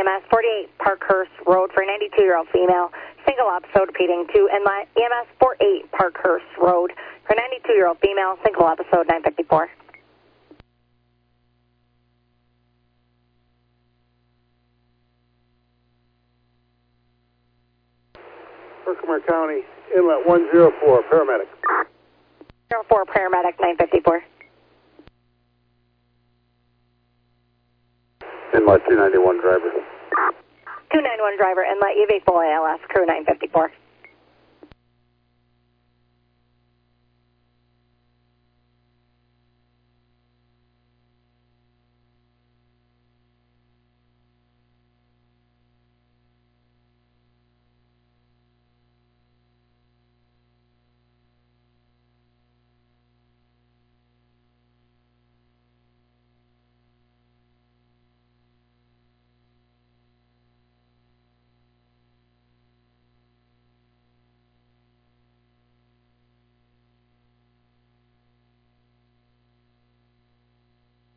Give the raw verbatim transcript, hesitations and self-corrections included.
S forty-eight Parkhurst Road for a ninety-two-year-old female, single episode repeating to E M S forty-eight Parkhurst Road for a ninety-two-year-old female, single episode nine fifty-four. Herkimer County, Inlet one zero four, paramedic. zero four, paramedic, nine fifty-four. Inlet two ninety-one, driver. two ninety-one, driver, Inlet U V full A L S, crew nine fifty-four.